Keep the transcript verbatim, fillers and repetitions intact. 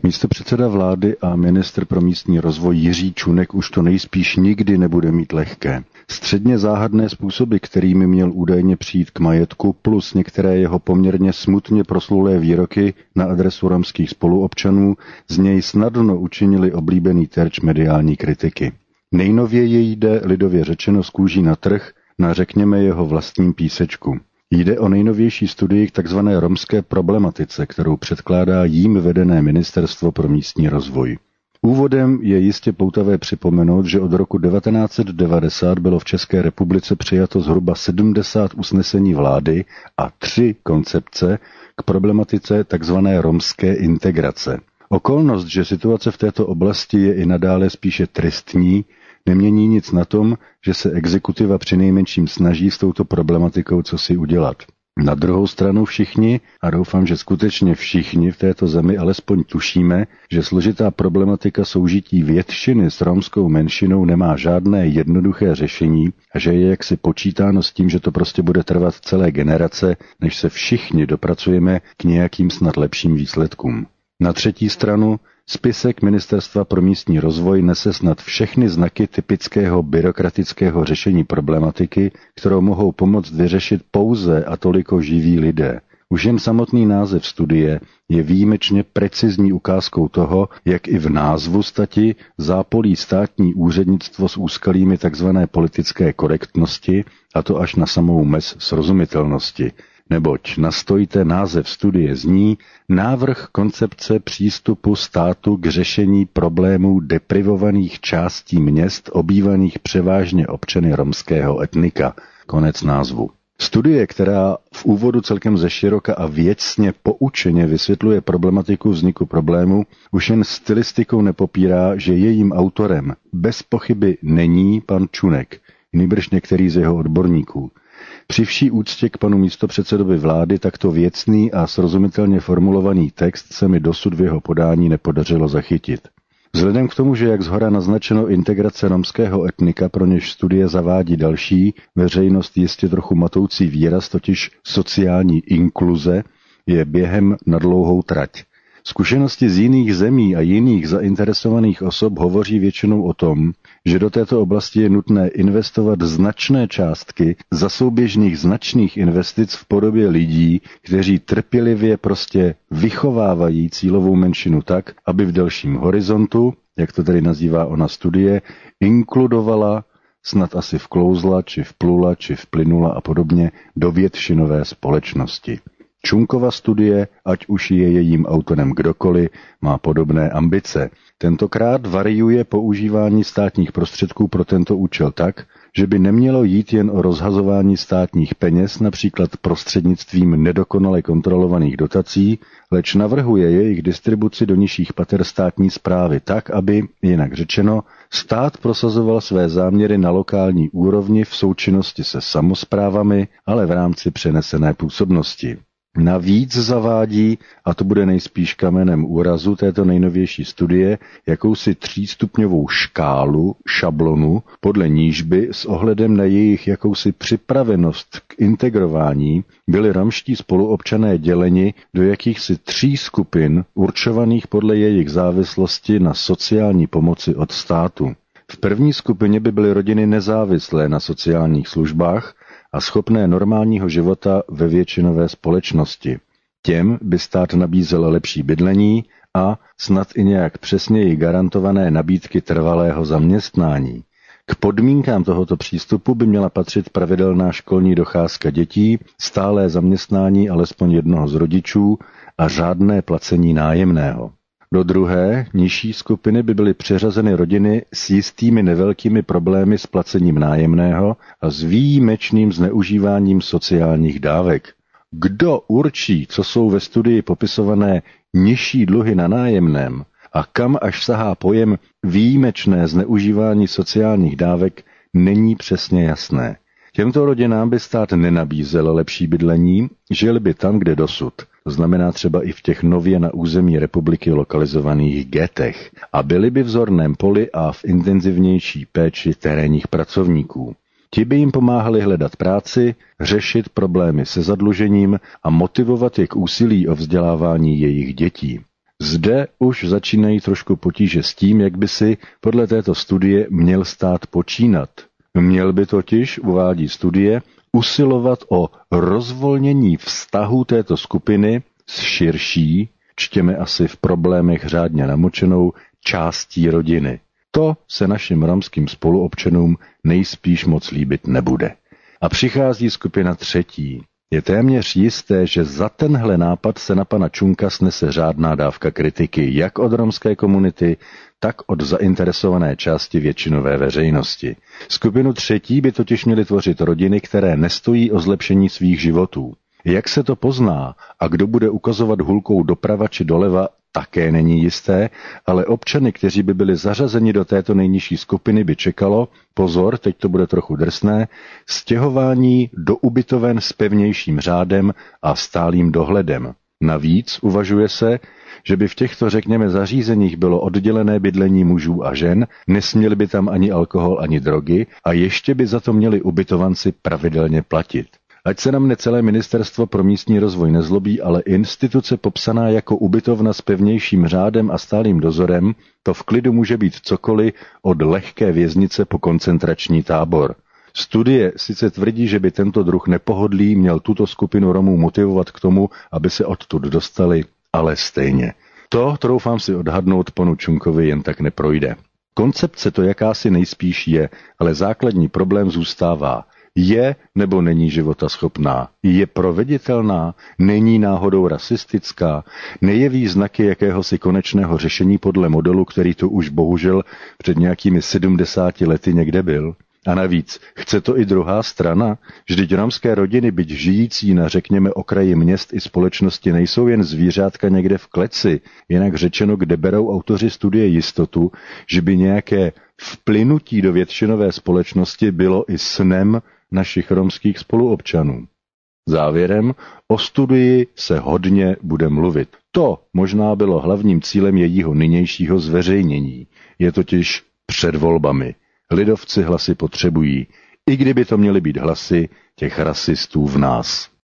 Místopředseda vlády a ministr pro místní rozvoj Jiří Čunek už to nejspíš nikdy nebude mít lehké. Středně záhadné způsoby, kterými měl údajně přijít k majetku, plus některé jeho poměrně smutně proslulé výroky na adresu romských spoluobčanů, z něj snadno učinili oblíbený terč mediální kritiky. Nejnověji jde, lidově řečeno, z kůží na trh, na řekněme jeho vlastním písečku. Jde o nejnovější studii k tzv. Romské problematice, kterou předkládá jím vedené Ministerstvo pro místní rozvoj. Úvodem je jistě poutavé připomenout, že od roku devatenáct set devadesát bylo v České republice přijato zhruba sedmdesát usnesení vlády a tři koncepce k problematice tzv. Romské integrace. Okolnost, že situace v této oblasti je i nadále spíše tristní, nemění nic na tom, že se exekutiva přinejmenším snaží s touto problematikou cosi udělat. Na druhou stranu všichni, a doufám, že skutečně všichni v této zemi alespoň tušíme, že složitá problematika soužití většiny s romskou menšinou nemá žádné jednoduché řešení a že je jaksi počítáno s tím, že to prostě bude trvat celé generace, než se všichni dopracujeme k nějakým snad lepším výsledkům. Na třetí stranu spisek Ministerstva pro místní rozvoj nese snad všechny znaky typického byrokratického řešení problematiky, kterou mohou pomoct vyřešit pouze a toliko živí lidé. Už jen samotný název studie je výjimečně precizní ukázkou toho, jak i v názvu stati zápolí státní úřednictvo s úskalími tzv. Politické korektnosti, a to až na samou mez srozumitelnosti. Neboť nastojité název studie zní Návrh koncepce přístupu státu k řešení problémů deprivovaných částí měst obývaných převážně občany romského etnika. Konec názvu. Studie, která v úvodu celkem zeširoka a věcně poučeně vysvětluje problematiku vzniku problému, už jen stylistikou nepopírá, že jejím autorem bez pochyby není pan Čunek, nýbrž některý z jeho odborníků. Při vší úctě k panu místopředsedovi vlády takto věcný a srozumitelně formulovaný text se mi dosud v jeho podání nepodařilo zachytit. Vzhledem k tomu, že jak zhora naznačeno integrace romského etnika, pro něž studie zavádí další, veřejnost jistě trochu matoucí výraz, totiž sociální inkluze, je během na dlouhou trať. Zkušenosti z jiných zemí a jiných zainteresovaných osob hovoří většinou o tom, že do této oblasti je nutné investovat značné částky za souběžných značných investic v podobě lidí, kteří trpělivě prostě vychovávají cílovou menšinu tak, aby v delším horizontu, jak to tady nazývá ona studie, inkludovala, snad asi vklouzla, či vplula, či vplynula a podobně do většinové společnosti. Čunkova studie, ať už je jejím autorem kdokoliv, má podobné ambice. Tentokrát variuje používání státních prostředků pro tento účel tak, že by nemělo jít jen o rozhazování státních peněz, například prostřednictvím nedokonale kontrolovaných dotací, leč navrhuje jejich distribuci do nižších pater státní správy tak, aby, jinak řečeno, stát prosazoval své záměry na lokální úrovni v součinnosti se samosprávami, ale v rámci přenesené působnosti. Navíc zavádí, a to bude nejspíš kamenem úrazu této nejnovější studie, jakousi třístupňovou škálu, šablonu, podle níž by s ohledem na jejich jakousi připravenost k integrování byli romští spoluobčané děleni do jakýchsi tří skupin určovaných podle jejich závislosti na sociální pomoci od státu. V první skupině by byly rodiny nezávislé na sociálních službách a schopné normálního života ve většinové společnosti. Těm by stát nabízel lepší bydlení a snad i nějak přesněji garantované nabídky trvalého zaměstnání. K podmínkám tohoto přístupu by měla patřit pravidelná školní docházka dětí, stálé zaměstnání alespoň jednoho z rodičů a řádné placení nájemného. Do druhé, nižší skupiny by byly přeřazeny rodiny s jistými nevelkými problémy s placením nájemného a s výjimečným zneužíváním sociálních dávek. Kdo určí, co jsou ve studii popisované nižší dluhy na nájemném a kam až sahá pojem výjimečné zneužívání sociálních dávek, není přesně jasné. Těmto rodinám by stát nenabízel lepší bydlení, žili by tam, kde dosud. To znamená třeba i v těch nově na území republiky lokalizovaných ghetech, a byli by v zorném poli a v intenzivnější péči terénních pracovníků. Ti by jim pomáhali hledat práci, řešit problémy se zadlužením a motivovat je k úsilí o vzdělávání jejich dětí. Zde už začínají trošku potíže s tím, jak by si podle této studie měl stát počínat. Měl by totiž, uvádí studie, usilovat o rozvolnění vztahu této skupiny s širší, čtěme asi v problémech řádně namočenou, částí rodiny. To se našim romským spoluobčanům nejspíš moc líbit nebude. A přichází skupina třetí. Je téměř jisté, že za tenhle nápad se na pana Čunka snese řádná dávka kritiky jak od romské komunity, tak od zainteresované části většinové veřejnosti. Skupinu třetí by totiž měly tvořit rodiny, které nestojí o zlepšení svých životů. Jak se to pozná a kdo bude ukazovat hulkou doprava či doleva, také není jisté, ale občany, kteří by byli zařazeni do této nejnižší skupiny, by čekalo, pozor, teď to bude trochu drsné, stěhování do ubytoven s pevnějším řádem a stálým dohledem. Navíc uvažuje se, že by v těchto, řekněme, zařízeních bylo oddělené bydlení mužů a žen, nesměli by tam ani alkohol, ani drogy a ještě by za to měli ubytovanci pravidelně platit. Ať se na mne celé ministerstvo pro místní rozvoj nezlobí, ale instituce popsaná jako ubytovna s pevnějším řádem a stálým dozorem, to v klidu může být cokoliv od lehké věznice po koncentrační tábor. Studie sice tvrdí, že by tento druh nepohodlí měl tuto skupinu Romů motivovat k tomu, aby se odtud dostali, ale stejně. To, troufám si odhadnout, panu Čunkovi jen tak neprojde. Koncepce to jakási nejspíš je, ale základní problém zůstává. Je nebo není životaschopná? Je proveditelná? Není náhodou rasistická? Nejeví znaky jakéhosi konečného řešení podle modelu, který tu už bohužel před nějakými sedmdesáti lety někde byl? A navíc, chce to i druhá strana? Vždyť romské rodiny, byť žijící na, řekněme, okraji měst i společnosti, nejsou jen zvířátka někde v kleci. Jinak řečeno, kde berou autoři studie jistotu, že by nějaké vplynutí do většinové společnosti bylo i snem našich romských spoluobčanů. Závěrem, o studii se hodně bude mluvit. To možná bylo hlavním cílem jejího nynějšího zveřejnění. Je totiž před volbami. Lidovci hlasy potřebují, i kdyby to měly být hlasy těch rasistů v nás.